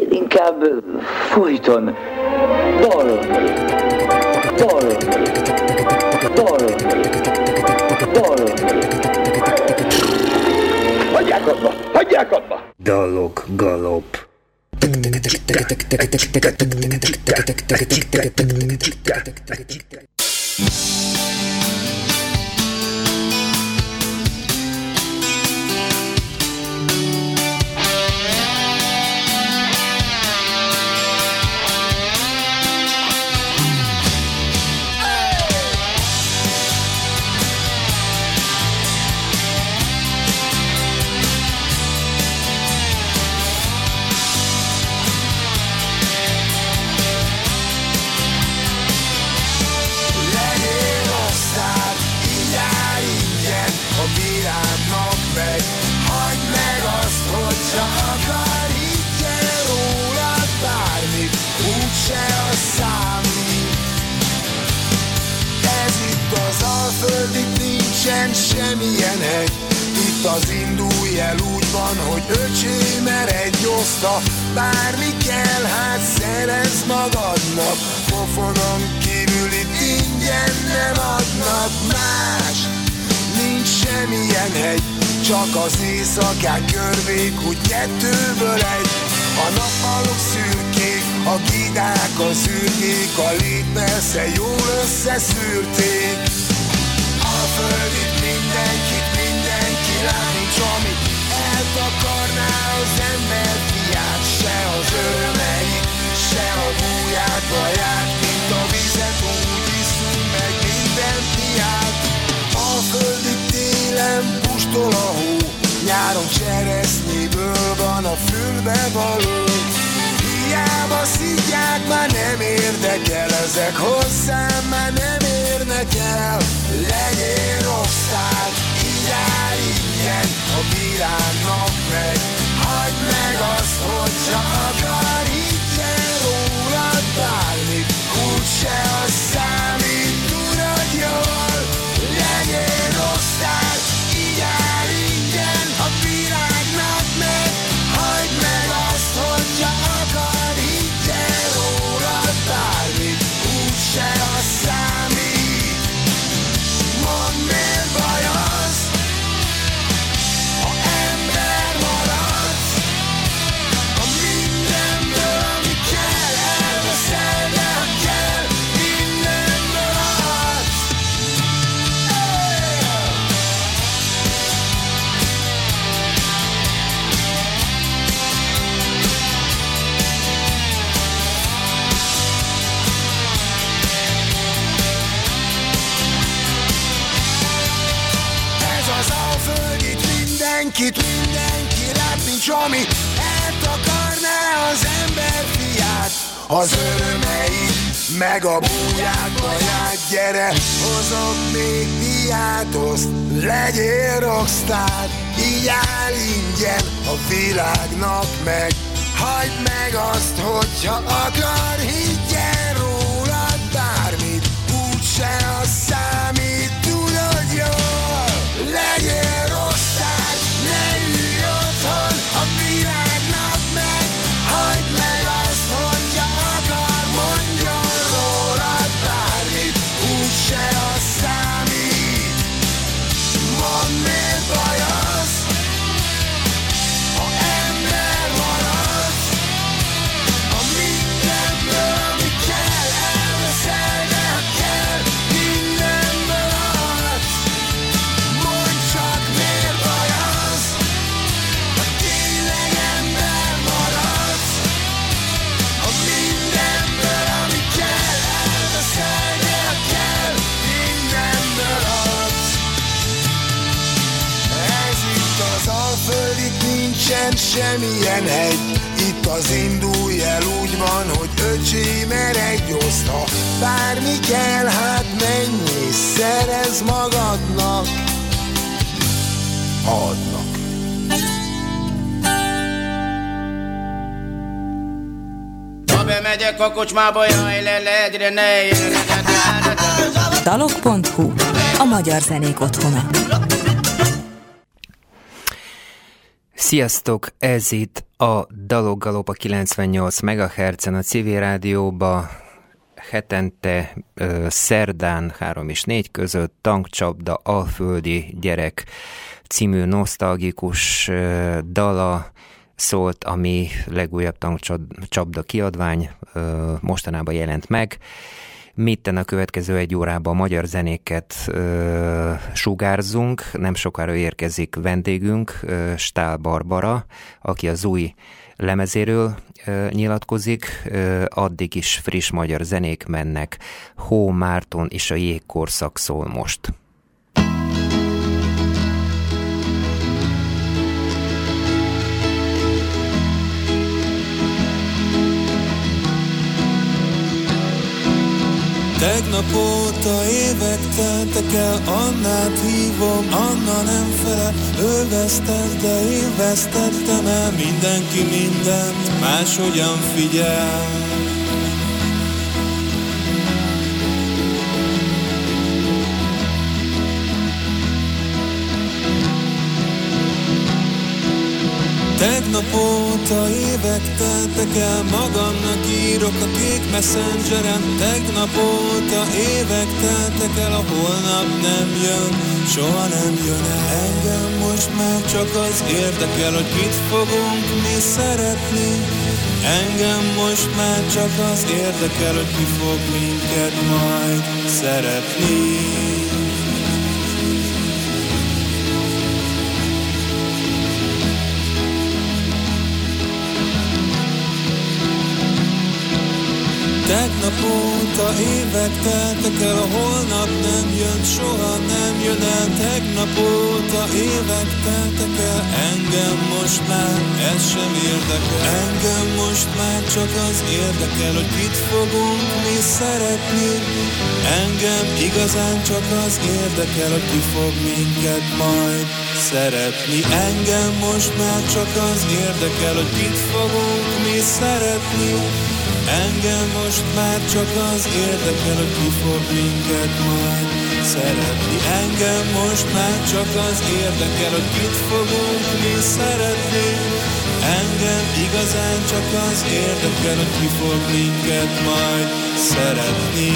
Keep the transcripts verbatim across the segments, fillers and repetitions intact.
inkább folyton dal, dal, dal, dal. Hagyják abba, hagyják abba! Dalok galop. Semmilyen egy, itt az indulj el úgy van, hogy öcsém eredj oszta, bármi kell, hát szerezd magadnak, pofonon kívül itt ingyen nem adnak más. Nincs semmilyen hegy, csak az éjszakák körvék, úgy kettőből egy. A nappalok szürkék, a gidák, a szürkék, a lét persze jól összeszűrték. A föld itt mindenkit, mindenki lát, nincs amit eltakarná az ember fiát, se az örömeit, se a búját, baját, mint a vizet úgy iszunk meg minden piát. A föld itt télen pustol a hó, nyáron cseresznyéből van a fülbe való. Hiába szidják, már nem érdekel, ezek hozzám már nem érnek el. Legyél rosszál, így áll ingyen, a bíránnak meg. Hagyd meg azt, hogyha akar, higgyen rólad bármit, úgyse az számít, tudod jól. Legyél rosszál, így áll ingyen, a bíránnak meg. Hagyd meg azt, hogyha akar, higgyen rólad bármit, úgyse az számít. Mondd, miért baj az, ha ember maradsz, ha mindenből, ami kell, elveszel, de ha kell, mindenből adsz. Ez az Alföld, itt mindenkit, mindenki lát, nincs ami eltakarná az ember fiát. Az örömeit, meg a búját, baját, gyere, hozom még diát, oszt, legyél rockstar, így áll ingyen a világnak meg. Hagyd meg azt, hogyha akar, higgyen rólad bármit, úgyse az számít, tudod jól. Legyél rosszál, ne ülj otthon a világnak meg. Hagyd meg azt, hogyha akar, mondjon rólad bármit, úgyse az számít. Mondd, miért baj az, ha ember maradsz, ha mindenből, ami kell, elveszel, de ha kell, mindenből adsz. Mondd csak, miért baj az, ha tényleg ember maradsz, ha mindenből, ami kell, elveszel, de ha kell, mindenből adsz. Ez itt az Alföld, itt nincsen semmilyen hegy, itt az indulj el úgy van, hogy öcsém eredj oszta, bármi kell, hát menj és szerezd magadnak, adnak. Ha bemegyek a kocsmába, jaj, le, le, egyre ne, dalok pont hu, a magyar zenék otthona. Sziasztok, ez itt a Dalok Galop a kilencvennyolc megahertzen a Civil Rádióba, hetente ö, szerdán három és négy között Tankcsapda Alföldi Gyerek című nosztalgikus ö, dala szólt, ami legújabb Tankcsapda kiadvány ö, mostanában jelent meg. Mi itten a következő egy órában magyar zenéket ö, sugárzunk, nem sokára érkezik vendégünk, ö, Stál Barbara, aki az új lemezéről ö, nyilatkozik, ö, addig is friss magyar zenék mennek, Hó Márton és a jégkorszak szól most. Tegnap óta évek teltek el, Annát hívom, Anna nem felel, ő vesztett, de én vesztettem el, mindenki mindent máshogyan figyel. Tegnap óta évek teltek el, magamnak írok a kék messengeren. Tegnap óta évek teltek el, a holnap nem jön, soha nem jön el. Engem most már csak az érdekel, hogy kit fogunk mi szeretni. Engem most már csak az érdekel, hogy ki fog minket majd szeretni. Tegnap óta évek teltek el, a holnap nem jön, soha nem jön el. Tegnap óta évek teltek el, engem most már ez sem érdekel. Engem most már csak az érdekel, hogy kit fogunk mi szeretni. Engem igazán csak az érdekel, hogy ki fog minket majd szeretni. Engem most már csak az érdekel, hogy kit fogunk mi szeretni. Engem most már csak az érdekel, hogy ki fog minket majd szeretni. Engem most már csak az érdekel, hogy kit fogunk mi szeretni. Engem igazán csak az érdekel, hogy ki fog minket majd szeretni.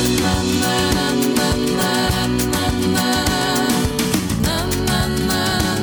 Na na na na na na na na na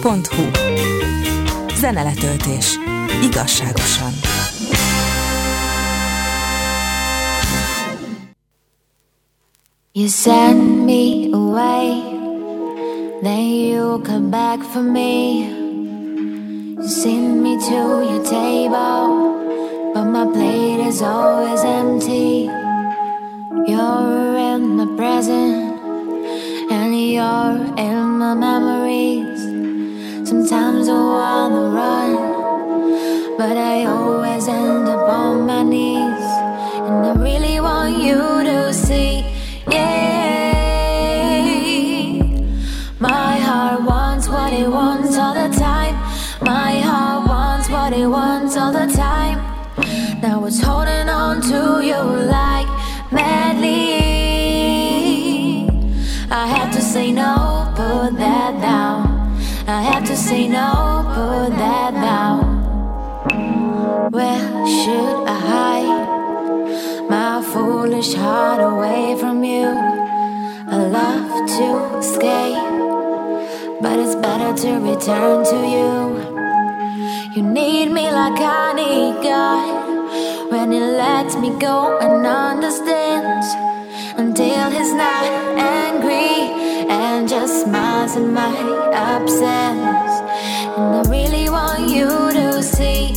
pont hu. Zeneletöltés. Igazságosan. You send me away, then you come back for me. You send me to your table, but my plate is always empty. You're in the present, and you're in my memories. Sometimes I wanna run, but I always end up on my knees. And I really want you to see, yeah, my heart wants what it wants all the time. My heart wants what it wants all the time. Now it's holding on to you like madly. I have to say no, put that down. I have to say no, put that down. Where should I hide my foolish heart away from you? I love to escape, but it's better to return to you. You need me like I need God, when He lets me go and understands, until He's not angry and just smiles at my absence. And I really want you to see,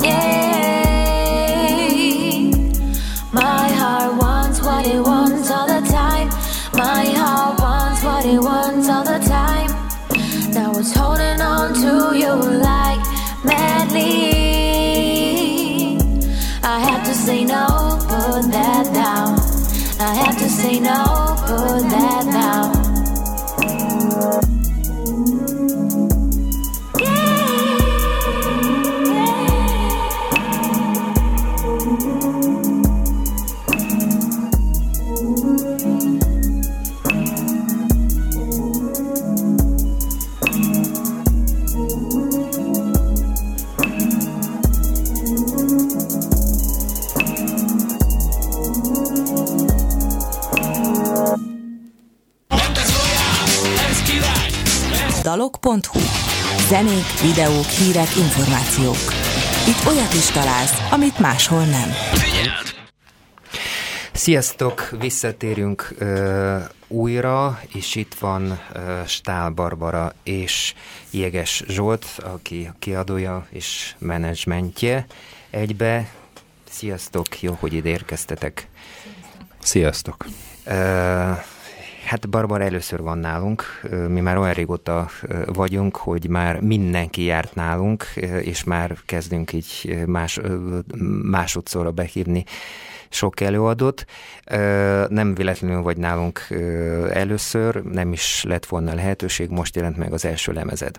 yeah, my heart wants what it wants all the time. My heart wants what it wants all the time. Now it's holding on to you like madly. I have to say no, put that down. I have to say no, put that down. dalok pont hu. Zenék, videók, hírek, információk. Itt olyat is találsz, amit máshol nem. Sziasztok! Visszatérünk uh, újra, és itt van uh, Stál Barbara és Jeges Zsolt, aki kiadója és menedzsmentje egybe. Sziasztok! Jó, hogy ide érkeztetek. Sziasztok! Uh, Hát Barbara először van nálunk, mi már olyan régóta vagyunk, hogy már mindenki járt nálunk, és már kezdünk így más, másodszorra behívni sok előadót. Nem véletlenül vagy nálunk először, nem is lett volna lehetőség, most jelent meg az első lemezed.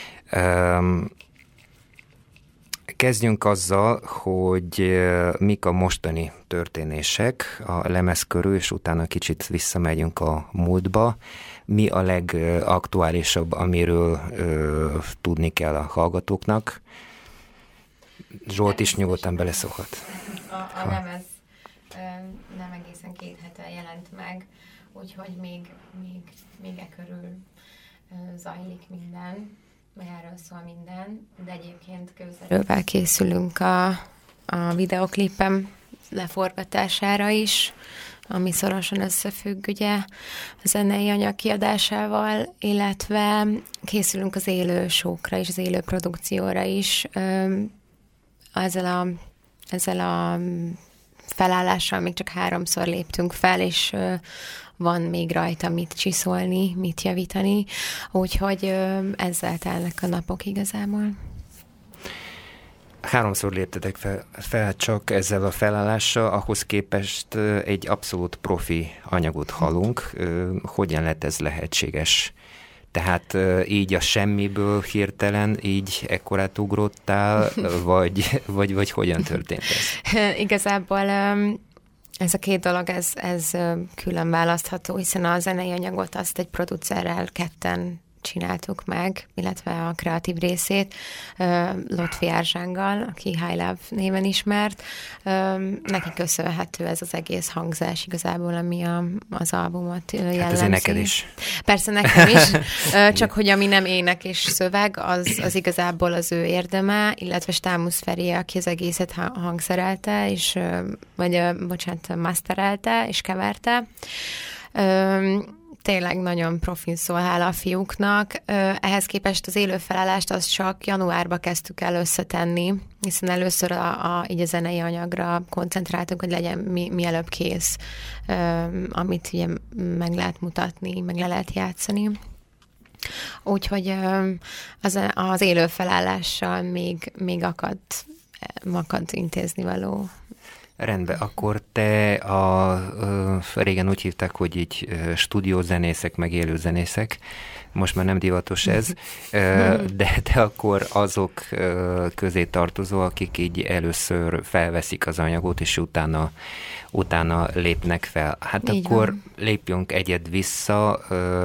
Kezdjünk azzal, hogy mik a mostani történések a lemez körül, és utána kicsit visszamegyünk a múltba. Mi a legaktuálisabb, amiről ö, tudni kell a hallgatóknak? Zsolt is nyugodtan beleszólhat. A, a lemez ö, nem egészen két hete jelent meg, úgyhogy még, még, még e körül ö, zajlik minden. Meg erről szól minden, de egyébként közelről készülünk a, a videoklipem leforgatására is, ami szorosan összefügg ugye a zenei anyag kiadásával, illetve készülünk az élő show-kra és az élő produkcióra is. Ezzel a, ezzel a felállással még csak háromszor léptünk fel, és van még rajta mit csiszolni, mit javítani, úgyhogy ezzel telnek a napok igazából. Háromszor léptetek fel, fel csak ezzel a felállással, ahhoz képest egy abszolút profi anyagot hallunk. Hogyan lett ez lehetséges? Tehát így a semmiből hirtelen így ekkorát ugrottál, vagy, vagy, vagy hogyan történt ez? Igazából ez a két dolog, ez, ez külön választható, hiszen a zenei anyagot azt egy producerrel ketten csináltuk meg, illetve a kreatív részét Lotfi Erzsánggal, aki High Love néven ismert. Neki köszönhető ez az egész hangzás igazából, ami a, az albumot jellemzi. Hát azért neked is. Persze nekem is, csak hogy ami nem ének és szöveg, az, az igazából az ő érdeme, illetve Stámusz Feri, aki az egészet hangszerelte, és, vagy bocsánat, masterelte és keverte. Tényleg nagyon profin szól, hála a fiúknak. Ehhez képest az élő felállást azt csak januárba kezdtük el összetenni, hiszen először a, a, így a zenei anyagra koncentráltunk, hogy legyen mi, mielőbb kész, amit ugye meg lehet mutatni, meg le lehet játszani. Úgyhogy az, az élő felállással még, még akad, akad intézni való. Rendben, akkor te a, a régen úgy hívták, hogy így stúdiózenészek, meg élőzenészek, most már nem divatos ez, de te akkor azok közé tartozol, akik így először felveszik az anyagot, és utána, utána lépnek fel. Hát így akkor van. Lépjünk egyet vissza,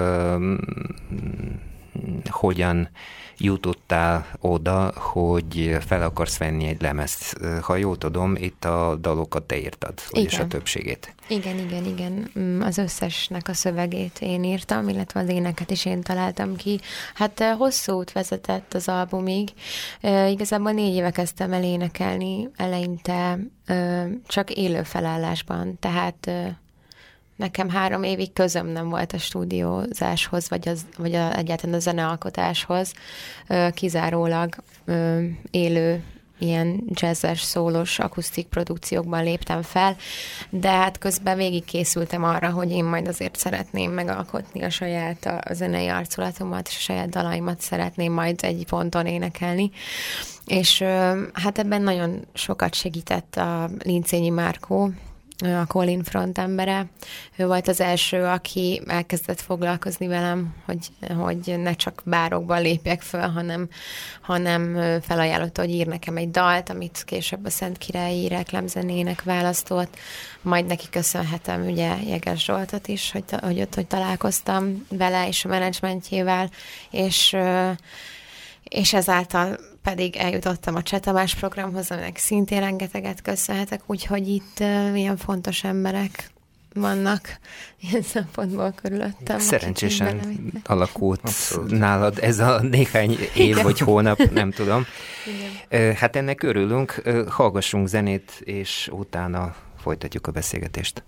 hogyan jutottál oda, hogy fel akarsz venni egy lemezt. Ha jól tudom, itt a dalokat te írtad, vagyis a többségét. Igen, igen, igen. Az összesnek a szövegét én írtam, illetve az éneket is én találtam ki. Hát hosszú út vezetett az albumig. Igazából négy éve kezdtem el énekelni, eleinte csak élő felállásban, tehát nekem három évig közöm nem volt a stúdiózáshoz, vagy, az, vagy a, egyáltalán a zenealkotáshoz. Kizárólag élő, ilyen jazzes, szólós, akusztik produkciókban léptem fel, de hát közben végig készültem arra, hogy én majd azért szeretném megalkotni a saját a zenei arculatomat, és a saját dalaimat szeretném majd egy ponton énekelni. És hát ebben nagyon sokat segített a Lincényi Márkó, a Colin frontembere. Ő volt az első, aki elkezdett foglalkozni velem, hogy, hogy ne csak bárokban lépjek föl, hanem, hanem felajánlotta, hogy ír nekem egy dalt, amit később a Szentkirályi reklámzenének választott. Majd neki köszönhetem ugye Jeges Zsoltot is, hogy, hogy ott hogy találkoztam vele és a menedzsmentjével, és, és ezáltal pedig eljutottam a Cseh Tamás programhoz, aminek szintén rengeteget köszönhetek, úgyhogy itt uh, ilyen fontos emberek vannak ilyen szempontból körülöttem. Szerencsésen alakult abszolút nálad ez a néhány év igen. vagy hónap, nem tudom. Igen. Hát ennek örülünk, hallgassunk zenét, és utána folytatjuk a beszélgetést.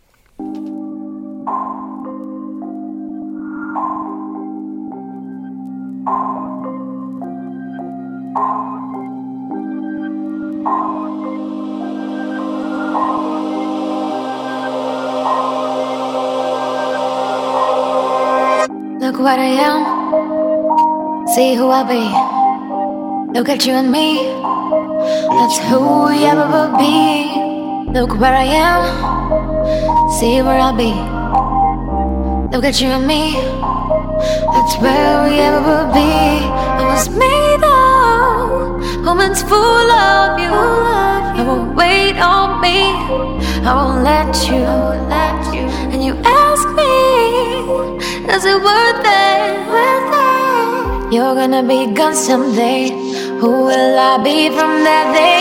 Look what I am, see who I be. Look at you and me, that's who we ever will be. Look where I am, see where I'll be. Look at you and me, that's where we ever will be. I was made of woman's full of you. I won't wait on me, I won't let you. And you ask me, is it worth it? You're gonna be gone someday. Who will I be from that day?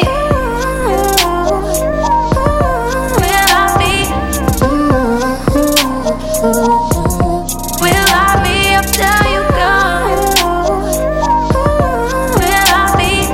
Will I be? Will I be after you gone? Will I be?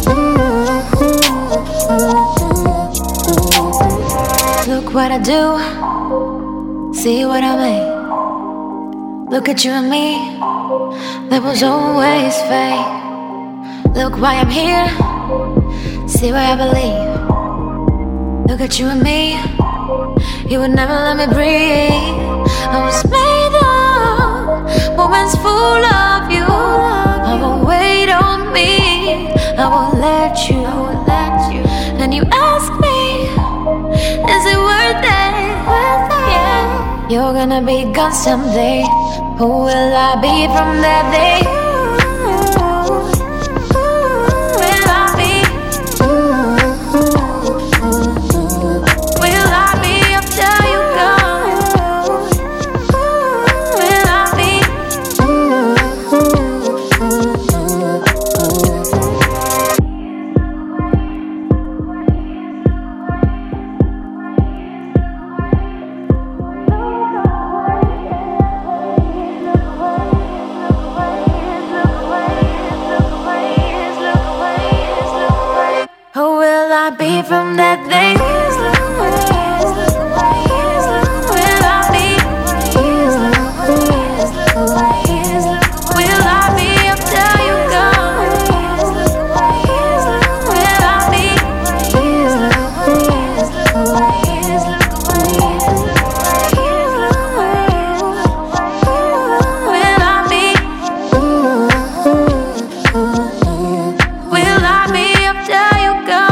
Look what I do, see what I made. Look at you and me, that was always fake. Look why I'm here, see why I believe. Look at you and me, you would never let me breathe. I was made of woman's full of you. I won't wait on me, I won't let you. And you ask me, is it worth it? Yeah. You're gonna be gone someday. Who will I be from that day? Will I be? Will I be after you gone? Will I be? Who will I be from that day? Will I be? Will I be up till you go? Will I be? Will I be? Will I be up till you go?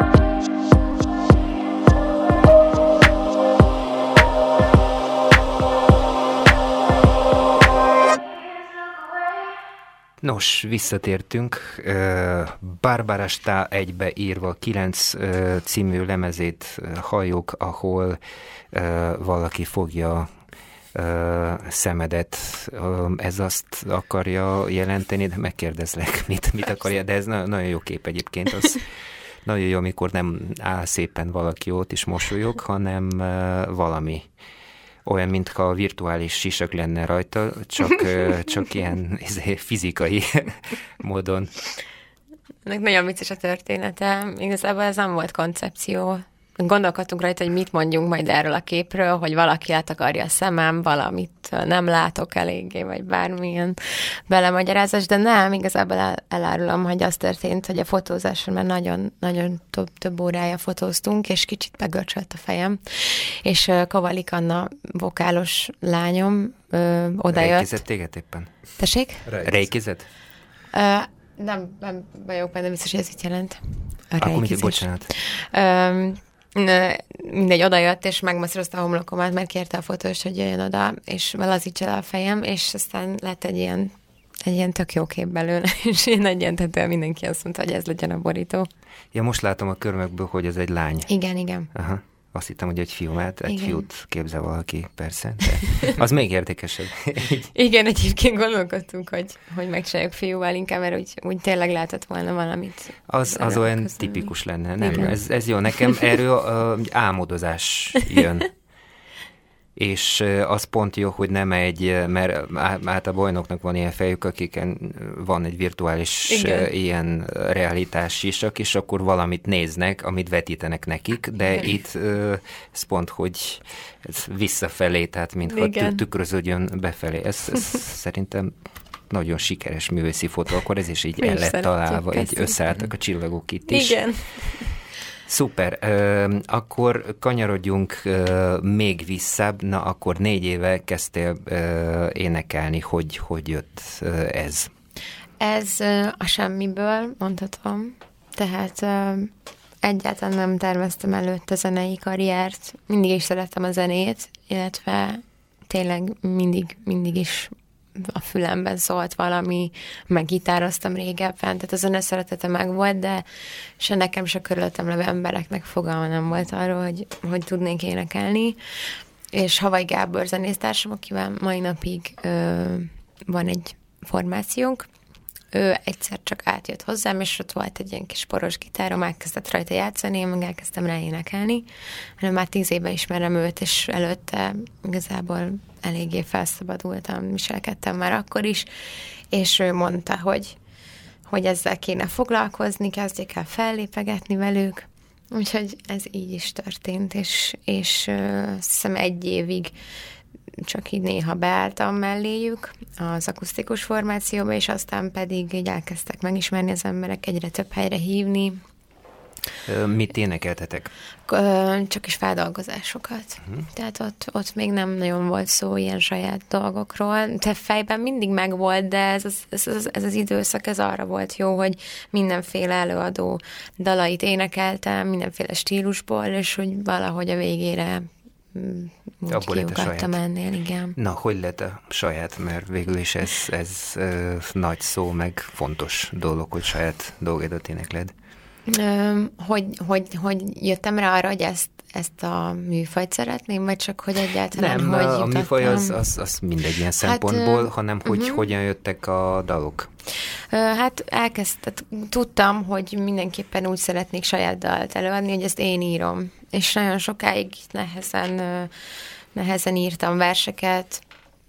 Nos, visszatértünk. Barbara Stahl egybeírva kilenc című lemezét halljuk, ahol valaki fogja szemedet. Ez azt akarja jelenteni, de megkérdezlek, mit, mit akarja, de ez nagyon jó kép egyébként. Az nagyon jó, amikor nem áll szépen valaki ott és mosolyog, hanem valami. Olyan, mintha virtuális sisak lenne rajta, csak, csak ilyen fizikai módon. Ennek nagyon vicces a története. Igazából ez nem volt koncepció. Gondolkodtunk rajta, hogy mit mondjunk majd erről a képről, hogy valaki átakarja a szemem, valamit nem látok eléggé, vagy bármilyen belemagyarázás, de nem, igazából el, elárulom, hogy az történt, hogy a fotózáson már nagyon, nagyon több, több órája fotóztunk, és kicsit begörcsölt a fejem, és Kovalik Anna, vokálos lányom, ö, odajött. Rejkizett téged éppen? Tessék? Rejkizett? Ö, nem, nem vagyok benne biztos, hogy ez itt jelent. A Akkor mit, bocsánat. Ö, mindegy, odajött, és megmasszírozta a homlokomat, mert kérte a fotós, hogy jöjjön oda, és lazítsa le a fejem, és aztán lett egy ilyen, egy ilyen tök jó kép belőle, és én egyentetően mindenki azt mondta, hogy ez legyen a borító. Ja, most látom a körmökből, hogy ez egy lány. Igen, igen. Aha. Azt hittem, hogy egy fiú, mert egy igen. fiút képzel valaki, persze, de az még érdekesebb. Igen, egyébként gondolkodtunk, hogy, hogy megcsináljuk fiúval inkább, mert úgy, úgy tényleg lehetett volna valamit. Az, az olyan tipikus lenne, nem? Ez, ez jó, nekem erről uh, álmodozás jön. És az pont jó, hogy nem egy, mert általában olyanoknak van ilyen fejük, akiken van egy virtuális igen. ilyen realitás is, és akkor valamit néznek, amit vetítenek nekik, de igen. itt ez pont, hogy ez visszafelé, tehát mintha tükröződjön befelé. Ez, ez szerintem nagyon sikeres művészi fotó, akkor ez is így el lett találva, így összeálltak a csillagok itt is. Igen. Szuper. Uh, akkor kanyarodjunk uh, még visszább. Na, akkor négy éve kezdtél uh, énekelni. Hogy, hogy jött uh, ez? Ez uh, a semmiből, mondhatom. Tehát uh, egyáltalán nem terveztem előtt a zenei karriert. Mindig is szerettem a zenét, illetve tényleg mindig, mindig is a fülemben szólt valami, meg gitároztam régebben, tehát a zene szeretete meg volt, de se nekem, se körülöttem levő embereknek fogalma nem volt arról, hogy, hogy tudnék énekelni. És Havai Gábor zenésztársam, akivel mai napig ö, van egy formációnk, ő egyszer csak átjött hozzám, és ott volt egy ilyen kis poros gitárom, elkezdett rajta játszani, én meg elkezdtem rá énekelni. Hanem már tíz éve ismerem őt, és előtte igazából eléggé felszabadultam, viselkedtem már akkor is, és ő mondta, hogy, hogy ezzel kéne foglalkozni, kezdjék el fellépegetni velük, úgyhogy ez így is történt, és, és azt hiszem egy évig csak így néha beálltam melléjük az akusztikus formációba, és aztán pedig így elkezdtek megismerni az emberek, egyre több helyre hívni. Mit énekeltetek? Csak is feldolgozásokat. Uh-huh. Tehát ott, ott még nem nagyon volt szó ilyen saját dolgokról. Te fejben mindig megvolt, de ez az, ez, az, ez az időszak, ez arra volt jó, hogy mindenféle előadó dalait énekeltem, mindenféle stílusból, és hogy valahogy a végére úgy kiugattam ennél, igen. Na, hogy lett a saját, mert végül is ez, ez ö, nagy szó, meg fontos dolog, hogy saját dolgodat énekled. Ö, hogy, hogy, hogy jöttem rá arra, hogy ezt, ezt a műfajt szeretném, vagy csak, hogy egyáltalán nem, hogy a jutottam? műfaj az, az, az mindegy ilyen szempontból, hát, hanem hogy uh-huh. hogyan jöttek a dalok. Hát elkezdtem, tudtam, hogy mindenképpen úgy szeretnék saját dalt előadni, hogy ezt én írom. És nagyon sokáig nehezen, nehezen írtam verseket,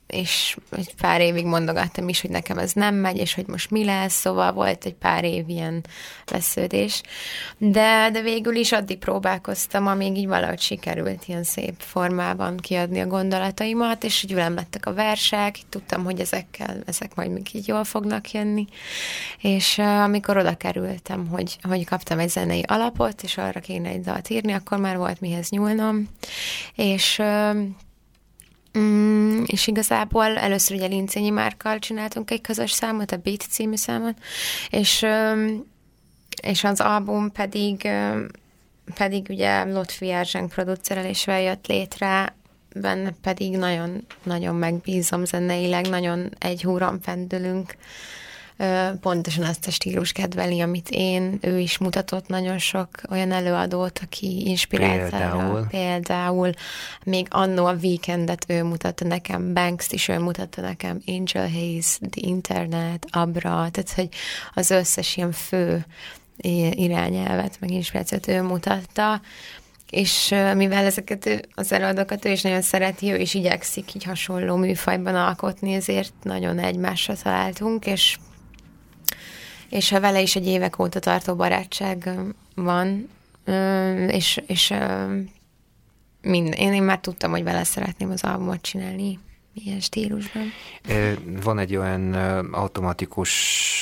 és egy pár évig mondogattam is, hogy nekem ez nem megy, és hogy most mi lesz, szóval volt egy pár év ilyen vesződés. De, de végül is addig próbálkoztam, amíg így valahogy sikerült ilyen szép formában kiadni a gondolataimat, és így velem lettek a versek, így tudtam, hogy ezekkel, ezek majd még így jól fognak jönni. És uh, amikor oda kerültem, hogy, hogy kaptam egy zenei alapot, és arra kéne egy dalt írni, akkor már volt mihez nyúlnom. És uh, Mm, és igazából először ugye Lincényi Márkkal csináltunk egy közös számot, a Beat című számot, és, és az album pedig, pedig ugye Lotfi Erzseng producerelésével jött létre, benne pedig nagyon, nagyon megbízom zeneileg, nagyon egy húron pendülünk, pontosan azt a stílus kedveli, amit én, ő is mutatott nagyon sok olyan előadót, aki inspirált például. Például még annó a Weekendet ő mutatta nekem, Banks-t is ő mutatta nekem, Angel Hayes, The Internet, Abra, tehát hogy az összes ilyen fő irányelvet, meg inspirációt ő mutatta, és mivel ezeket ő, az előadókat ő is nagyon szereti, ő is igyekszik így hasonló műfajban alkotni, ezért nagyon egymásra találtunk, és és ha vele is egy évek óta tartó barátság van, és, és mind, én, én már tudtam, hogy vele szeretném az albumot csinálni ilyen stílusban. Van egy olyan automatikus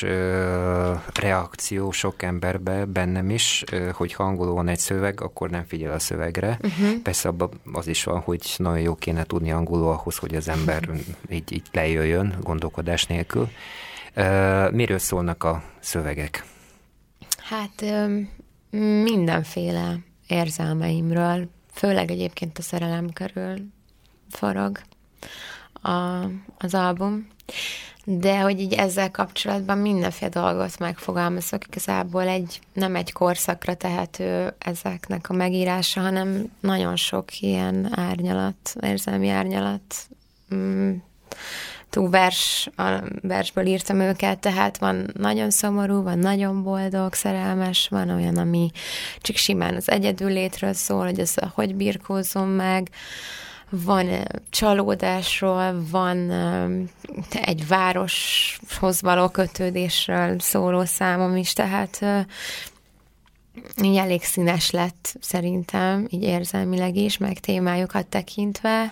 reakció sok emberben, bennem is, hogy ha angolul van egy szöveg, akkor nem figyel a szövegre. Uh-huh. Persze abban az is van, hogy nagyon jó kéne tudni angolul ahhoz, hogy az ember így, így lejöjjön gondolkodás nélkül. Uh, miről szólnak a szövegek? Hát mindenféle érzelmeimről, főleg egyébként a szerelem körül forog a, az album, de hogy így ezzel kapcsolatban mindenféle dolgot megfogalmazok, igazából egy, nem egy korszakra tehető ezeknek a megírása, hanem nagyon sok ilyen árnyalat, érzelmi árnyalat, mm, túl vers, a versből írtam őket, tehát van nagyon szomorú, van nagyon boldog, szerelmes, van olyan, ami csak simán az egyedül létről szól, hogy az hogy birkózom meg, van csalódásról, van egy városhoz való kötődésről szóló számom is, tehát így elég színes lett szerintem, így érzelmileg is, meg témájukat tekintve.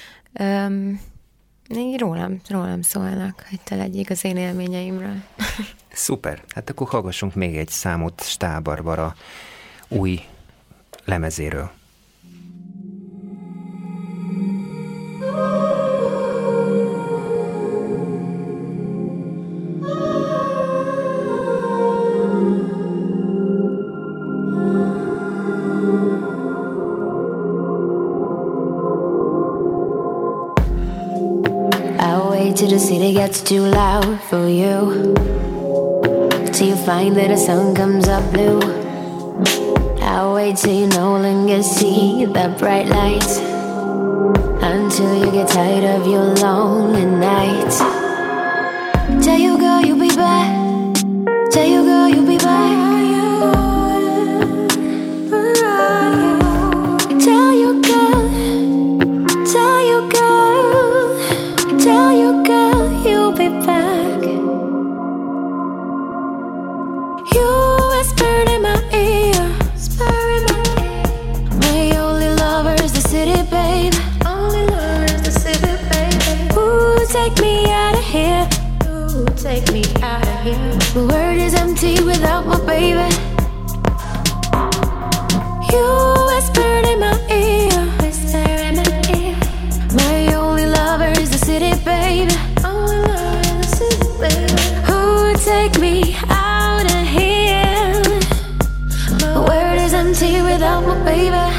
Így rólam, rólam szólnak, hogy te legyék az én élményeimről. Szuper, hát akkor hallgassunk még egy számot Stahl Barbara új lemezéről. Till the city gets too loud for you, till you find that the sun comes up blue. I'll wait till you no longer see the bright lights, until you get tired of your lonely nights. Tell you girl you'll be back, tell you girl you'll be back. Tell you girl, tell you girl, tell you girl you'll be back. You whispered in my ear, my only lover is the city, babe. Only lover is the city, baby. Ooh, take me out of here. Ooh, take me out of here. The world is empty without my baby. You whispered in my ear, whisper in my ear. My only lover is the city, baby. Only lover is the city, baby. Ooh, take me out of here. The world is empty without my baby.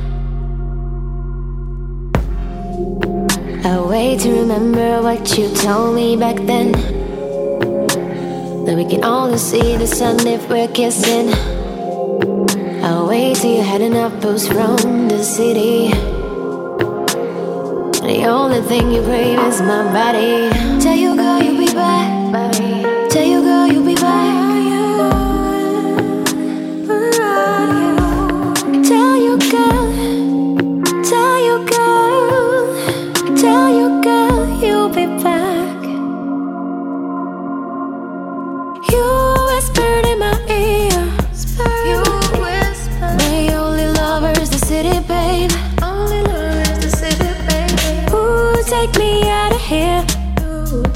I wait to remember what you told me back then, that we can only see the sun if we're kissing. I'll wait till you had enough booze from the city. The only thing you crave is my body. Tell you girl you'll be back, baby. Tell you girl you'll be back. Tell you girl, tell you girl, tell you girl you'll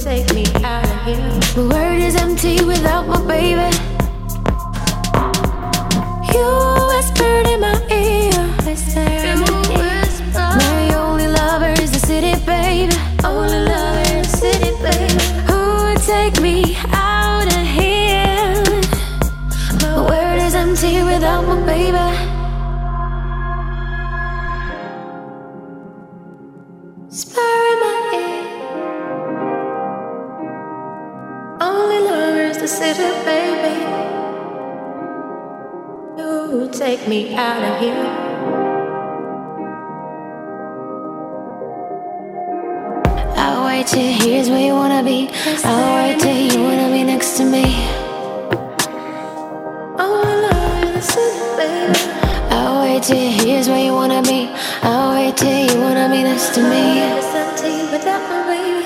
take me out of here. The world is empty without my baby. You whispered in my ear. My only lover is the city, baby. Only lover is the city, baby. Who would take me out of here? The world is empty without my baby. Spur in my ear. Only lover is the city, baby. You take me out of here. I'll wait till here's where you wanna be. I'll wait till you wanna be next to me. Only love in the city, baby. I'll wait till here's where you wanna be. I'll wait till you wanna be next to me. It's empty without my baby.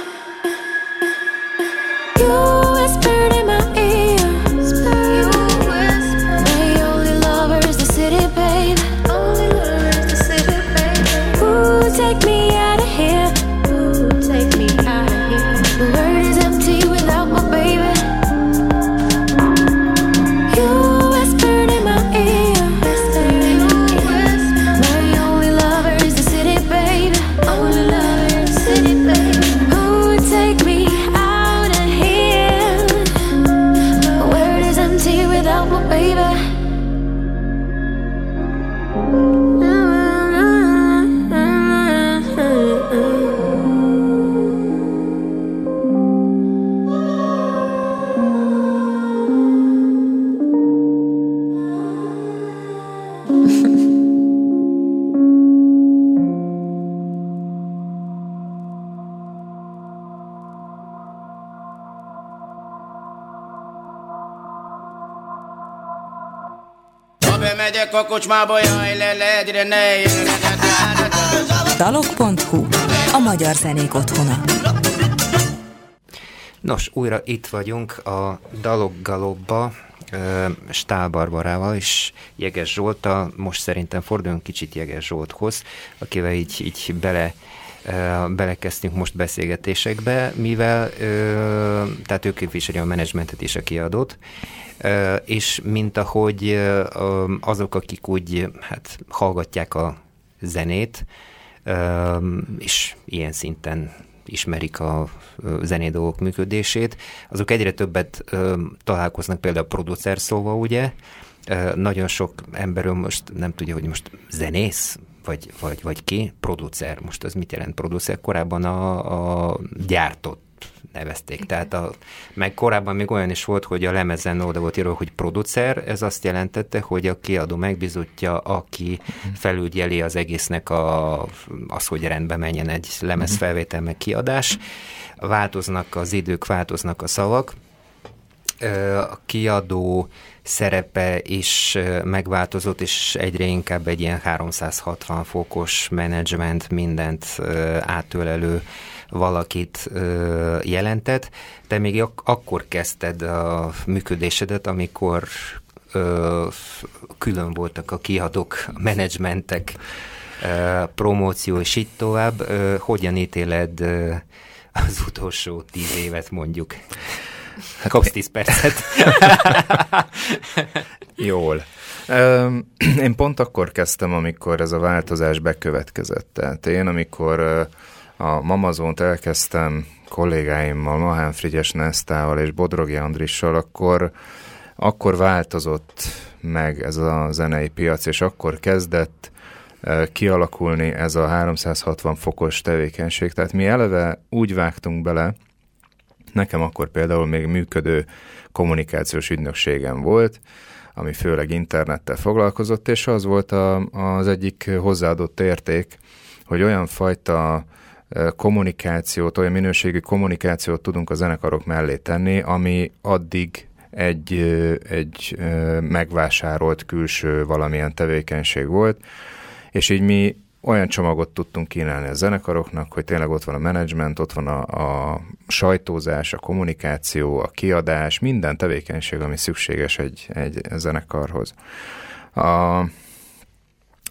You whispered in my ear. You whispered. My only lover is the city, baby. Only lover is the city, baby. Ooh, take me out of here. Take me out of here. The world is empty without my baby. You whispered in my ear. My only lover is the city, baby. Only lover is the city, baby. Who would take me out of here? The world is empty without my baby. Bemegyek a kocsmába, jaj, le, le, egyre ne. dalok pont hu, a magyar zenék otthona. Nos, újra itt vagyunk a Dalok Galopba, Stál Barbarával és Jeges Zsolttal. Most szerintem forduljunk kicsit Jeges Zsolthoz, akivel így, így bele, belekezdtünk most beszélgetésekbe, mivel tehát ő képviseli a menedzsmentet és a kiadót, és mint ahogy azok, akik úgy hát, hallgatják a zenét, és ilyen szinten ismerik a zenédolgok működését, azok egyre többet találkoznak például a producer szóval, ugye? Nagyon sok emberről most nem tudja, hogy most zenész, vagy, vagy, vagy ki? Producer. Most az mit jelent producer? Korábban a, a gyártott nevezték. Tehát a, meg korábban még olyan is volt, hogy a lemezen oda volt írva, hogy producer, ez azt jelentette, hogy a kiadó megbizotja, aki felügyeli az egésznek a, az, hogy rendbe menjen egy lemezfelvétel meg kiadás. Változnak az idők, változnak a szavak. A kiadó szerepe is megváltozott, és egyre inkább egy ilyen háromszázhatvan fokos menedzsment, mindent átölelő valakit ö, jelentett, de még ak- akkor kezdted a működésedet, amikor ö, külön voltak a kiadók, a menedzsmentek, ö, promóció és így tovább. Ö, hogyan ítéled ö, az utolsó tíz évet mondjuk? Kapsz tíz percet. Jól. Én pont akkor kezdtem, amikor ez a változás bekövetkezett. Tehát én, amikor a Mamazont elkezdtem kollégáimmal, Mahán Frigyes Nesztával és Bodrogi Andrissal, akkor, akkor változott meg ez a zenei piac, és akkor kezdett kialakulni ez a háromszázhatvan fokos tevékenység. Tehát mi eleve úgy vágtunk bele, nekem akkor például még működő kommunikációs ügynökségem volt, ami főleg internettel foglalkozott, és az volt a, az egyik hozzáadott érték, hogy olyan fajta kommunikációt, olyan minőségű kommunikációt tudunk a zenekarok mellé tenni, ami addig egy, egy megvásárolt külső valamilyen tevékenység volt, és így mi olyan csomagot tudtunk kínálni a zenekaroknak, hogy tényleg ott van a menedzsment, ott van a, a sajtózás, a kommunikáció, a kiadás, minden tevékenység, ami szükséges egy, egy zenekarhoz. A,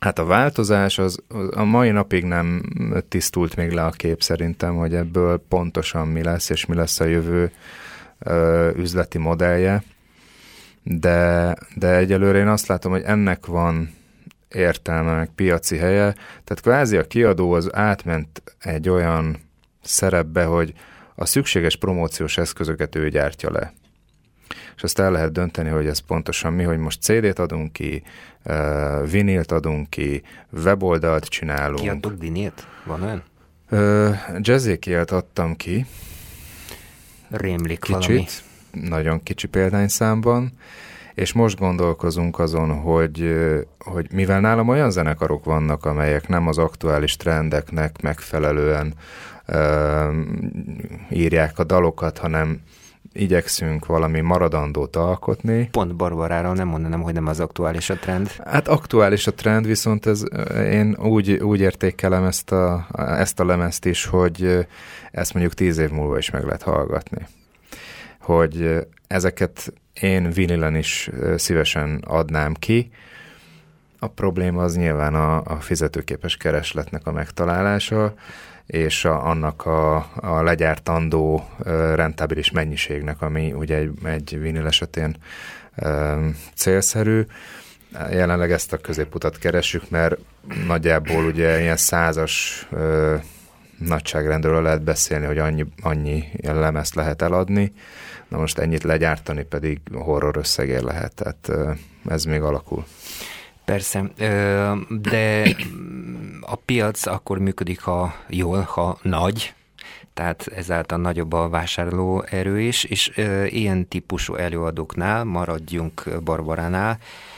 Hát a változás az a mai napig nem tisztult még le a kép szerintem, hogy ebből pontosan mi lesz, és mi lesz a jövő ö, üzleti modellje, de, de egyelőre én azt látom, hogy ennek van értelme, meg piaci helye, tehát kvázi a kiadó az átment egy olyan szerepbe, hogy a szükséges promóciós eszközöket ő gyártja le. És azt el lehet dönteni, hogy ez pontosan mi, hogy most cé dét adunk ki, uh, vinilt adunk ki, weboldalt csinálunk. Kiadtok vinilt? Van olyan? Uh, Jazzékielt adtam ki. Rémlik kicsit, valami. Nagyon kicsi példányszámban, és most gondolkozunk azon, hogy, hogy mivel nálam olyan zenekarok vannak, amelyek nem az aktuális trendeknek megfelelően uh, írják a dalokat, hanem igyekszünk valami maradandót alkotni. Pont Barbaráról nem mondanám, hogy nem az aktuális a trend. Hát aktuális a trend, viszont ez, én úgy, úgy értékelem ezt a, ezt a lemezt is, hogy ezt mondjuk tíz év múlva is meg lehet hallgatni. Hogy ezeket én vinilen is szívesen adnám ki. A probléma az nyilván a, a fizetőképes keresletnek a megtalálása, és a, annak a, a legyártandó uh, rentábilis mennyiségnek, ami ugye egy, egy vinil esetén uh, célszerű. Jelenleg ezt a középutat keressük, mert nagyjából ugye ilyen százas uh, nagyságrendről lehet beszélni, hogy annyi, annyi lemezt lehet eladni. Na most ennyit legyártani pedig horror összegér lehet, tehát uh, ez még alakul. Persze, de a piac akkor működik, ha jól, ha nagy, tehát ezáltal nagyobb a vásárló erő is, és ilyen típusú előadóknál, maradjunk Barbaránál,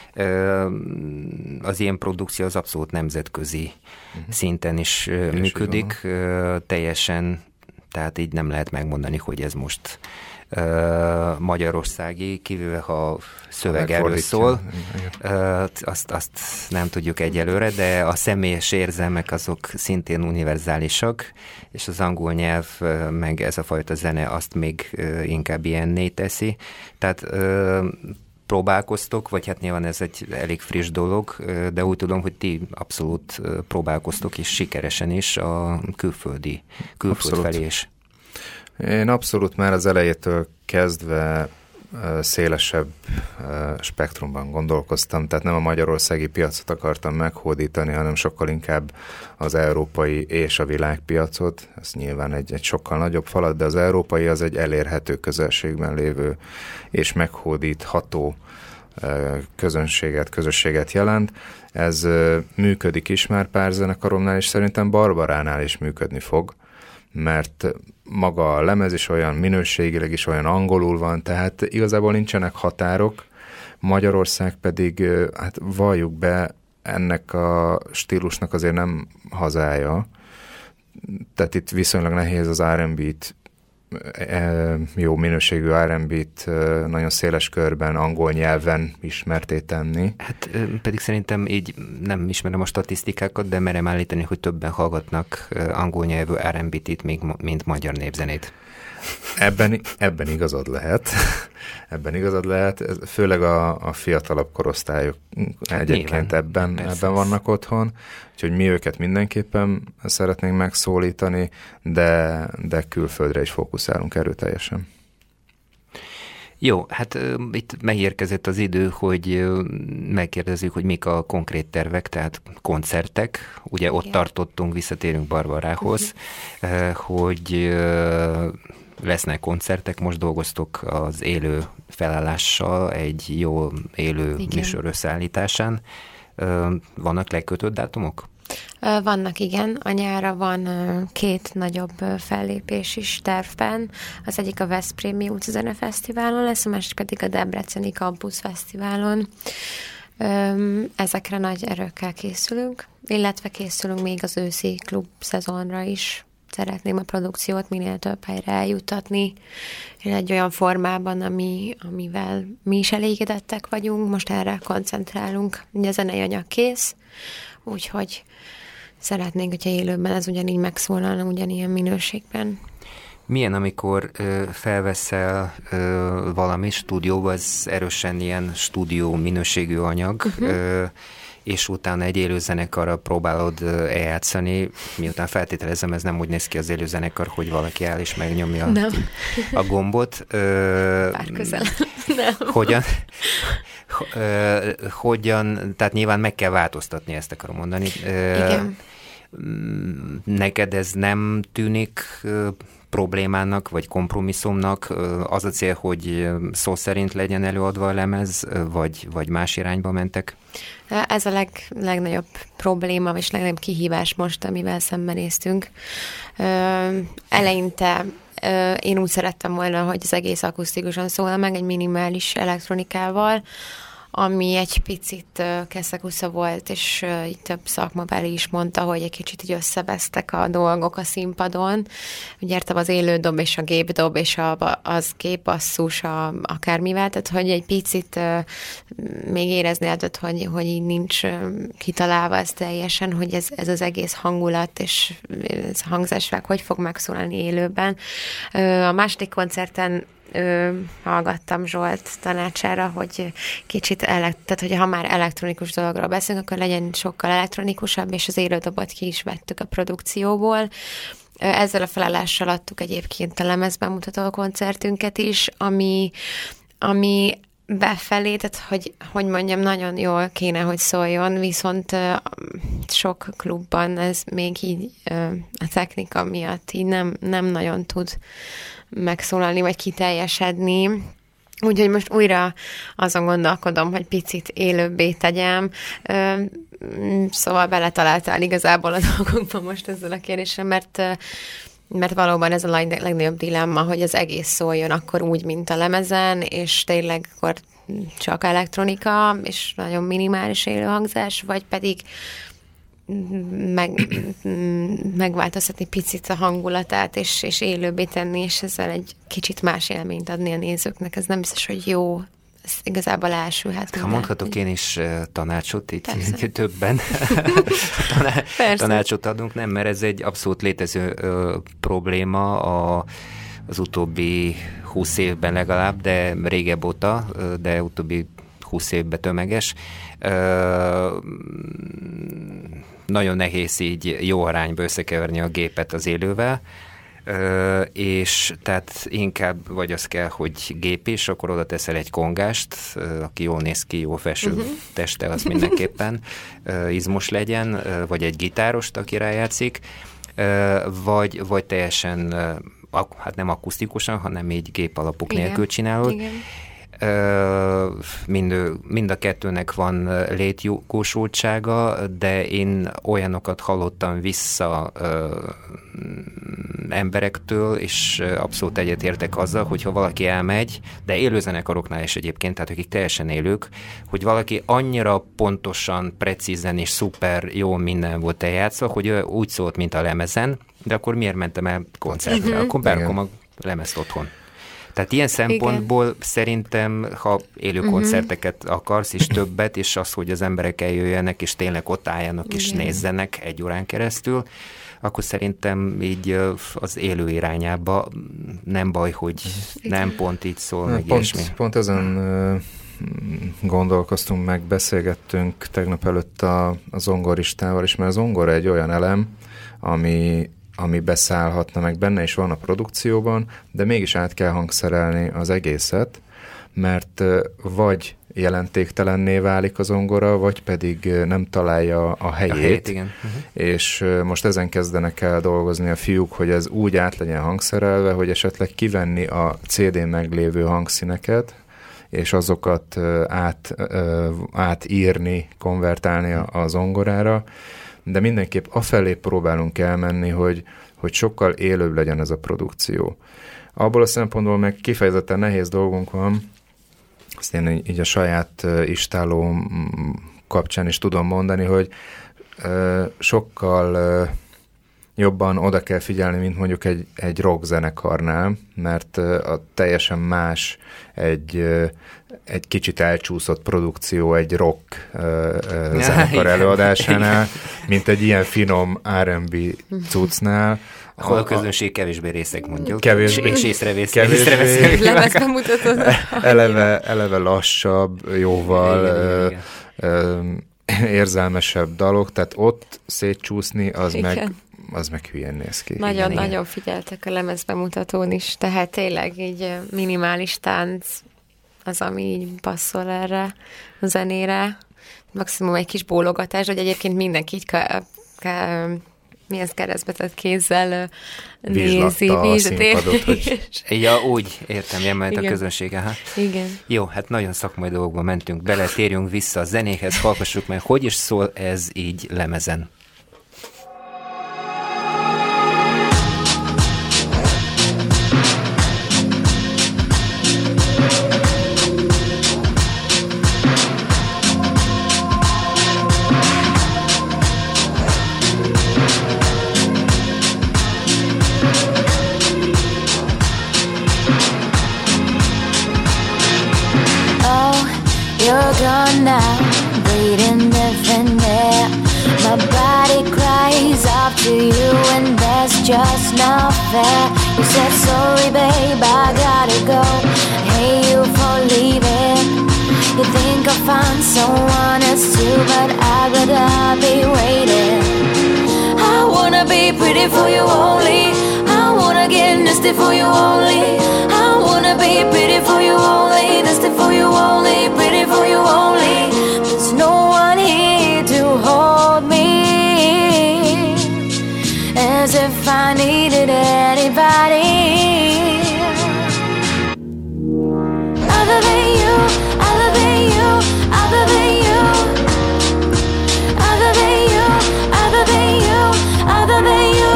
az ilyen produkció az abszolút nemzetközi uh-huh. szinten is és működik, teljesen, tehát így nem lehet megmondani, hogy ez most Uh, magyarországi, kivéve ha szöveg erről szól, uh, azt, azt nem tudjuk egyelőre, de a személyes érzelmek azok szintén univerzálisak, és az angol nyelv, uh, meg ez a fajta zene azt még uh, inkább ilyenné teszi. Tehát uh, próbálkoztok, vagy hát nyilván ez egy elég friss dolog, uh, de úgy tudom, hogy ti abszolút uh, próbálkoztok, és sikeresen is a külföldi, külföld felé is. Én abszolút már az elejétől kezdve szélesebb spektrumban gondolkoztam, tehát nem a magyarországi piacot akartam meghódítani, hanem sokkal inkább az európai és a világpiacot. Ez nyilván egy, egy sokkal nagyobb falat, de az európai az egy elérhető közelségben lévő és meghódítható közönséget, közösséget jelent. Ez működik is már pár zenekaromnál, és szerintem Barbaránál is működni fog, mert maga a lemez is olyan minőségileg is olyan angolul van, tehát igazából nincsenek határok, Magyarország pedig, hát valljuk be, ennek a stílusnak azért nem hazája, tehát itt viszonylag nehéz az er and bé-t, jó minőségű er and bé-t nagyon széles körben, angol nyelven ismerté tenni. Hát pedig szerintem így nem ismerem a statisztikákat, de merem állítani, hogy többen hallgatnak angol nyelvű er and bé-t, mint magyar népzenét. Ebben, ebben igazad lehet. Ebben igazad lehet. Főleg a, a fiatalabb korosztályok hát egyébként nyilván, ebben, ebben vannak otthon. Úgyhogy mi őket mindenképpen szeretnénk megszólítani, de, de külföldre is fókuszálunk erőteljesen. Jó, hát uh, itt megérkezett az idő, hogy uh, megkérdezzük, hogy mik a konkrét tervek, tehát koncertek. Ugye ott Igen. tartottunk, visszatérünk Barbarához, uh-huh. uh, hogy uh, lesznek koncertek, most dolgoztok az élő felállással, egy jó élő Igen. műsor összeállításán. Uh, vannak lekötött dátumok? Vannak, igen. A nyárra van két nagyobb fellépés is tervben. Az egyik a Veszprémi Utcazene Fesztiválon lesz, a másik pedig a Debreceni Campus Fesztiválon. Ezekre nagy erőkkel készülünk, illetve készülünk még az őszi klub szezonra is. Szeretném a produkciót minél több helyre eljuttatni, egy olyan formában, ami, amivel mi is elégedettek vagyunk. Most erre koncentrálunk. Ugye a zenei anyag kész, úgyhogy szeretnénk, hogyha élőben ez ugyanígy megszólalna, ugyanilyen minőségben. Milyen, amikor ö, felveszel ö, valami stúdióba, ez erősen ilyen stúdió minőségű anyag, uh-huh. ö, és utána egy élőzenekarral próbálod eljátszani, miután feltételezem, ez nem úgy néz ki az élőzenekar, hogy valaki áll és megnyomja nem. a gombot. Bár közel. Nem. Hogyan? Hogyan, tehát nyilván meg kell változtatni, ezt akarom mondani. Igen. Neked ez nem tűnik problémának, vagy kompromisszumnak? Az a cél, hogy szó szerint legyen előadva a lemez, vagy, vagy más irányba mentek? Ez a leg, legnagyobb probléma, és legnagyobb kihívás most, amivel szembenéztünk. Eleinte én úgy szerettem volna, hogy az egész akusztikusan szólna meg, egy minimális elektronikával, ami egy picit keszekusza volt, és így több szakmabeli is mondta, hogy egy kicsit így összevesztek a dolgok a színpadon. Úgy értem, az élő dob és a gépdob, és a, az gépbasszus a, akármivel, tehát hogy egy picit még érezni lehetett, hogy, hogy így nincs kitalálva ez teljesen, hogy ez, ez az egész hangulat, és ez a hangzásvág hogy fog megszólalni élőben. A második koncerten Ö, hallgattam Zsolt tanácsára, hogy kicsit, elekt- tehát hogy ha már elektronikus dologról beszélünk, akkor legyen sokkal elektronikusabb, és az élődobot ki is vettük a produkcióból. Ezzel a felállással adtuk egyébként a lemezbemutató koncertünket is, ami, ami befelé, tehát hogy, hogy mondjam, nagyon jól kéne, hogy szóljon, viszont uh, sok klubban ez még így uh, a technika miatt így nem, nem nagyon tud megszólalni, vagy kiteljesedni. Úgyhogy most újra azon gondolkodom, hogy picit élőbbé tegyem. Uh, szóval beletaláltál igazából a dolgokban most ezzel a kérdéssel, mert uh, mert valóban ez a legnagyobb dilemma, hogy az egész szóljon akkor úgy, mint a lemezen, és tényleg akkor csak elektronika, és nagyon minimális élőhangzás, vagy pedig meg, megváltoztatni picit a hangulatát, és, és élőbbé tenni, és ezzel egy kicsit más élményt adni a nézőknek. Ez nem biztos, hogy jó. Ez igazából elsülhet. Ha mondhatok én is tanácsot, itt Persze. többen Taná- tanácsot adunk, nem, mert ez egy abszolút létező ö, probléma a, az utóbbi húsz évben legalább, de régebb óta, de utóbbi húsz évben tömeges. Ö, nagyon nehéz így jó arányba összekeverni a gépet az élővel, Uh, és tehát inkább vagy az kell, hogy gép is, akkor oda teszel egy kongást, uh, aki jól néz ki, jó felső uh-huh. teste, az mindenképpen uh, izmos legyen, uh, vagy egy gitárost, aki rájátszik, uh, vagy, vagy teljesen, uh, ak- hát nem akusztikusan, hanem így gép alapok Igen. nélkül csinálod. Igen. Uh, mind, mind a kettőnek van létjogosultsága, de én olyanokat hallottam vissza uh, emberektől, és abszolút egyetértek azzal, hogyha valaki elmegy, de élőzenekaroknál is egyébként, tehát akik teljesen élők, hogy valaki annyira pontosan, precízen és szuper jó minden volt eljátszva, hogy úgy szólt, mint a lemezen, de akkor miért mentem el koncertre? Uh-huh. Akkor berakom a lemezt otthon. Tehát ilyen szempontból Igen. szerintem, ha élő uh-huh. koncerteket akarsz, és többet, és az, hogy az emberek eljöjjenek, és tényleg ott álljanak, Igen. és nézzenek egy órán keresztül, akkor szerintem így az élő irányába nem baj, hogy Igen. nem pont így szól, meg pont, ilyesmi. Pont ezen uh, gondolkoztunk meg, beszélgettünk tegnap előtt a, a zongoristával is, mert a zongora egy olyan elem, ami ami beszállhatna, meg benne is van a produkcióban, de mégis át kell hangszerelni az egészet, mert vagy jelentéktelenné válik a zongora, vagy pedig nem találja a helyét. A helyét igen. Uh-huh. És most ezen kezdenek el dolgozni a fiúk, hogy ez úgy át legyen hangszerelve, hogy esetleg kivenni a cé dén meglévő hangszíneket, és azokat át, átírni, konvertálni a, a zongorára, de mindenképp afelé próbálunk elmenni, hogy, hogy sokkal élőbb legyen ez a produkció. Abból a szempontból meg kifejezetten nehéz dolgunk van, azt én így a saját istáló kapcsán is tudom mondani, hogy sokkal jobban oda kell figyelni, mint mondjuk egy, egy rock zenekarnál, mert a teljesen más egy, egy kicsit elcsúszott produkció egy rock uh, zenekar előadásánál, mint egy ilyen finom er and bé cuccnál. Ahol a közönség kevésbé részek, mondjuk. Kevésbé. És észrevész. Kevésbé. Lemezbemutatod. eleve, eleve lassabb, jóval. Igen, igen, igen. Uh, uh, érzelmesebb dalok, tehát ott szétcsúszni, az Igen. meg, az meg hülyén néz ki. Nagyon-nagyon figyeltek a lemezbemutatón is, tehát tényleg így minimális tánc az, ami így passzol erre a zenére. Maximum egy kis bólogatás, hogy egyébként mindenki így ka, ka, milyen keresztbetett kézzel nézi. Vizslatta a színpadot, hogy... Ja, úgy értem, jelent a közönsége. Hát. Igen. Jó, hát nagyon szakmai dolgokba mentünk bele, térjünk vissza a zenéhez, hallgassuk meg, hogy is szól ez így lemezen. You're gone now, breathing different air. My body cries out to you and that's just not fair. You said sorry babe, I gotta go. Hate you for leaving. You think I'll find someone else too, but I'd rather be waiting. I wanna be pretty for you only. I wanna get nasty for you only. I wanna be pretty for you only. Nasty for you only. Pretty for you only. There's no one here to hold me, as if I needed anybody other than you, other than you, other than you, other than you, other than you, other than you,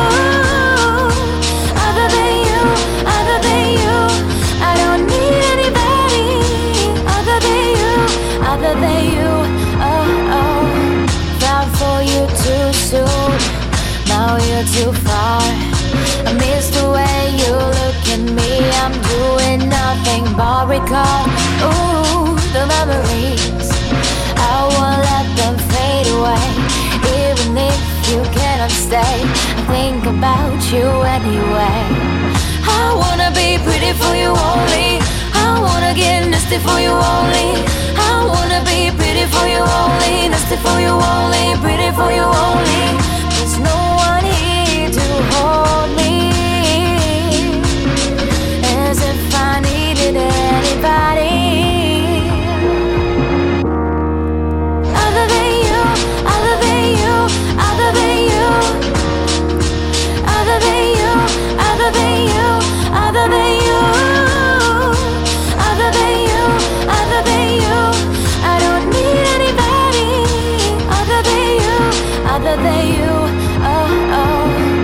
other than you, other than you. I don't need anybody other than you, other than you. Oh, oh. Fell for you too soon, now you're too far. I miss the way you look at me. I'm doing nothing but recall. Ooh, the memories, I won't let them fade away. Even if you cannot stay, I think about you anyway. I wanna be pretty for you only. I wanna get nasty for you only. I wanna be pretty for you only. Nasty for you only. Pretty for you only. There's no one here to hold me, as if I needed anybody other than you, other than you, other than you, other than you, other than you, other than you, other than you, other than you. I don't need anybody other than you, other than you. Oh, oh.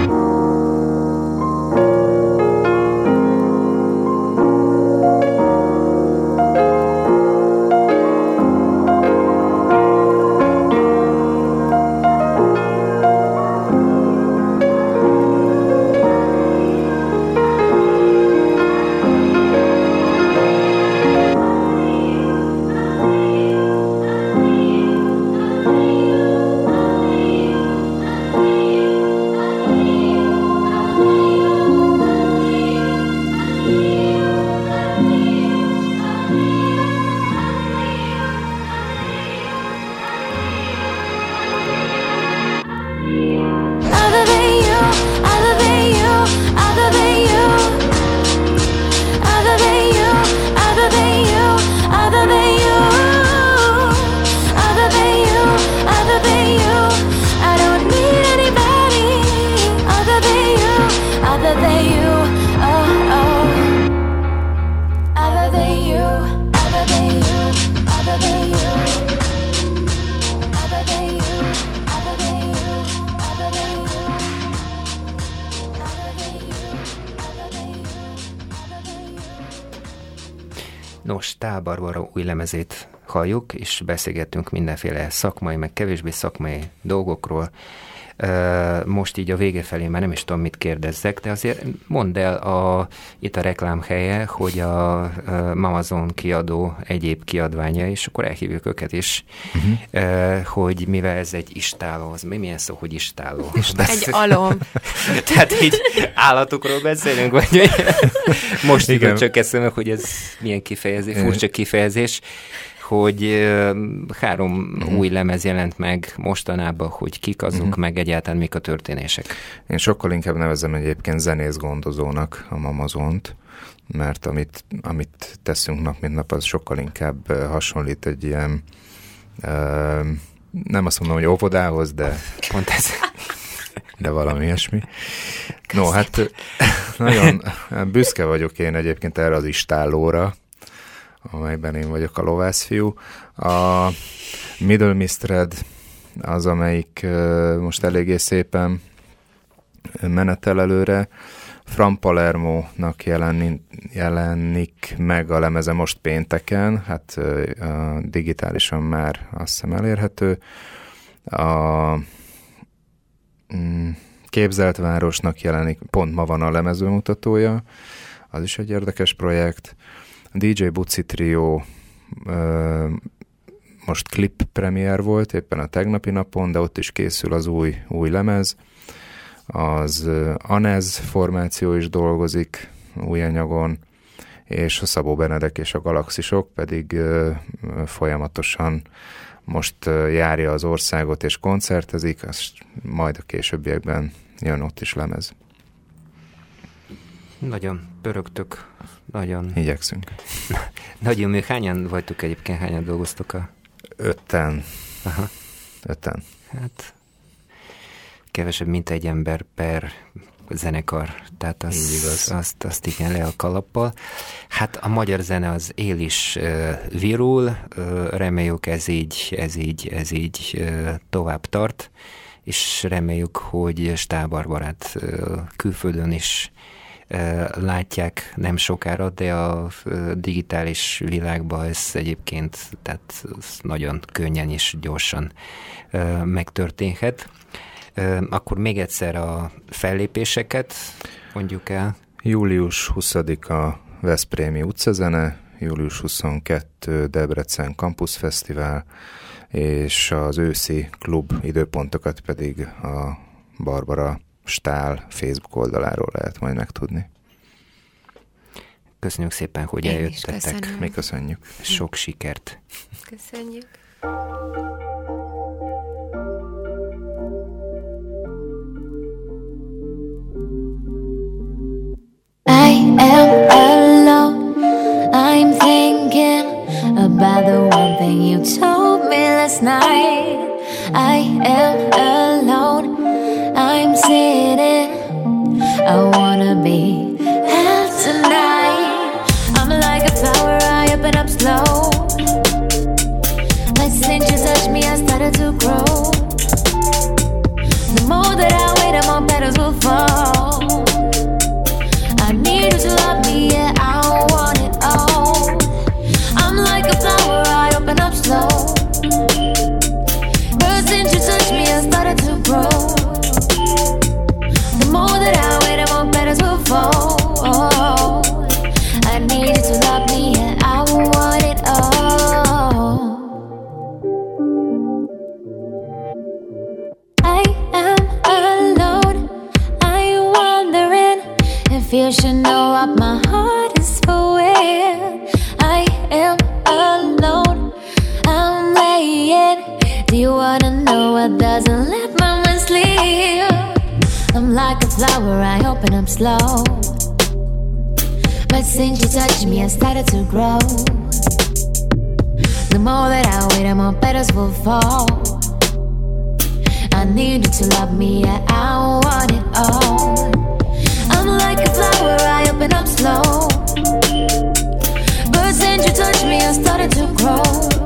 Nos, Tál Barbara új lemezét halljuk, és beszélgettünk mindenféle szakmai, meg kevésbé szakmai dolgokról. Most így a vége felé már nem is tudom, mit kérdezzek, de azért mondd el a, itt a reklám helye, hogy a, a Amazon kiadó egyéb kiadványa, és akkor elhívjuk őket is, uh-huh. hogy mivel ez egy istáló, az mi milyen szó, hogy istáló? Egy alom. Tehát így állatokról beszélünk, vagy most igen, csak eszembe, hogy ez milyen kifejezés, furcsa kifejezés, hogy három uh-huh. új lemez jelent meg mostanában, hogy kik azok, uh-huh. meg egyáltalán mik a történések. Én sokkal inkább nevezem egyébként zenész gondozónak a Mamazont, mert amit, amit teszünk nap mint nap, az sokkal inkább hasonlít egy ilyen, uh, nem azt mondom, hogy óvodához, de pont ez, de valami ilyesmi. No, hát nagyon büszke vagyok én egyébként erre az istállóra, amelyben én vagyok a lovászfiú. A Middle Mistred az, amelyik uh, most eléggé szépen menetel előre. Fran Palermo-nak jelenik, jelenik meg a lemeze most pénteken, hát uh, digitálisan már azt hiszem elérhető. A mm, Képzelt Városnak jelenik, pont ma van a lemezbemutatója, az is egy érdekes projekt. A dé dzsé Buci Trio uh, most klip premier volt éppen a tegnapi napon, de ott is készül az új, új lemez. Az uh, Anez formáció is dolgozik új anyagon, és a Szabó Benedek és a Galaxisok pedig uh, folyamatosan most uh, járja az országot és koncertezik, azt majd a későbbiekben jön ott is lemez. Nagyon pörögtök, nagyon... Igyekszünk. Nagyon még hányan vagytok egyébként, hányan dolgoztok a... Ötten. Aha. Ötten. Hát kevesebb, mint egy ember per zenekar, tehát az, azt, azt igen, le a kalappal. Hát a magyar zene az él is uh, virul, uh, reméljük ez így, ez így, ez így uh, tovább tart, és reméljük, hogy Stahl Barbarát uh, külföldön is uh, látják nem sokára, de a uh, digitális világban ez egyébként tehát nagyon könnyen és gyorsan uh, megtörténhet. Akkor még egyszer a fellépéseket mondjuk el. július huszadika Veszprémi utcazene, július huszonkettő Debrecen Campus Fesztivál, és az őszi klub időpontokat pedig a Barbara Stahl Facebook oldaláról lehet majd megtudni. Köszönjük szépen, hogy Én eljöttetek. Mi köszönjük. Sok sikert. Köszönjük. I am alone. I'm thinking about the one thing you told me last night. I am alone. I'm sitting. I wanna be held tonight. I'm like a flower, I open up slow. But since you touched me, I started to grow. The more that I wait, the more petals will fall. I need you to love me, yeah, I want it all. I'm like a flower, I open up slow. But since you touched me, I started to grow. The more that I wait, the more petals will fall. I need you to love me, yeah, I want it all. I am alone, I'm wondering if you should know what my heart is for. I am alone, I'm laying. Do you wanna know what doesn't let my mind sleep? I'm like a flower, I open up slow. But since you touched me, I started to grow. The more that I wait, the more petals will fall. I need you to love me, yeah, I want it all. I'm like a flower, I open up slow. But since you touched me, I started to grow.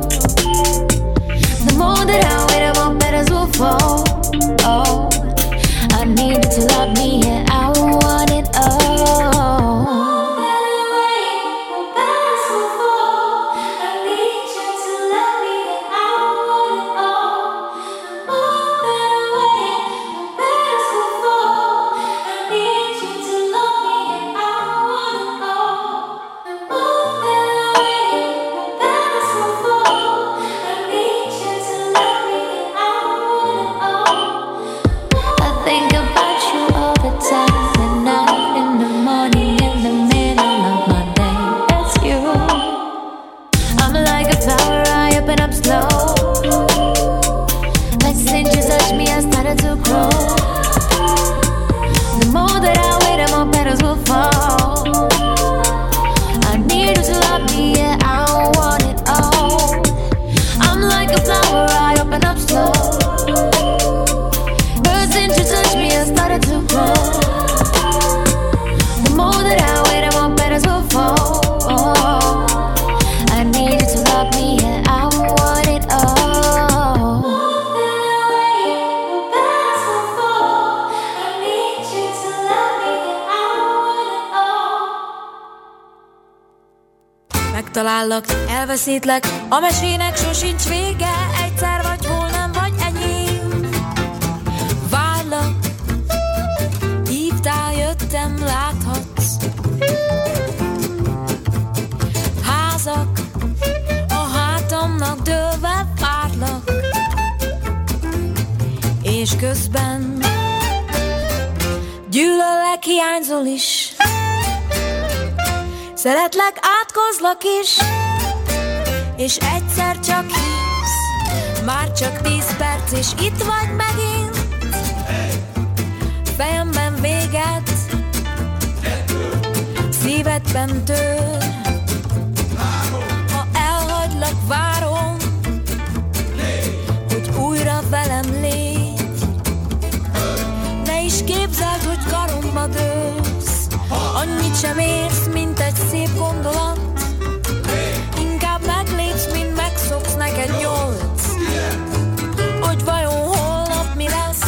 The more that I wait, the more petals will fall. Oh, I need you to love me, yeah, I want it all. Fall. megtalállak, elveszítlek, a mesének sosincs vége, egyszer vagy hol nem vagy enyém. Várlak, hívtál, jöttem, láthatsz. Házak, a hátamnak dőlve várlak, és közben gyűlöllek, hiányzol is. Szeretlek, átkozlak is, és egyszer csak hívsz. Már csak tíz perc, és itt vagy megint. Fejemben véget, szívedben tör. Ha elhagylak, várom, hogy újra velem légy. Ne is képzeld, hogy karomba dőlsz, annyit sem érsz, mint egy szép gondolat. Inkább meglépsz, mint megszoksz, neked nyolc. Hogy vajon holnap mi lesz?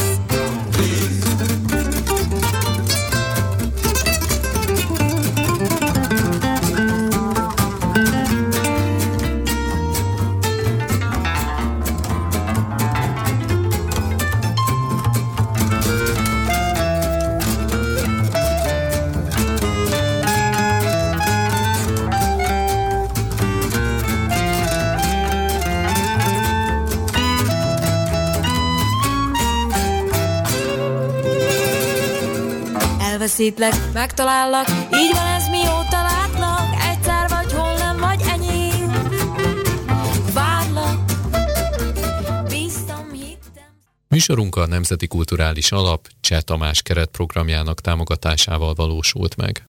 Elveszítlek, megtalállak, így van ez, mióta látlak. Egyszer vagy hol nem vagy enyém. Várlak, bíztam, hittem. Műsorunk a Nemzeti Kulturális Alap Cseh Tamás keretprogramjának támogatásával valósult meg.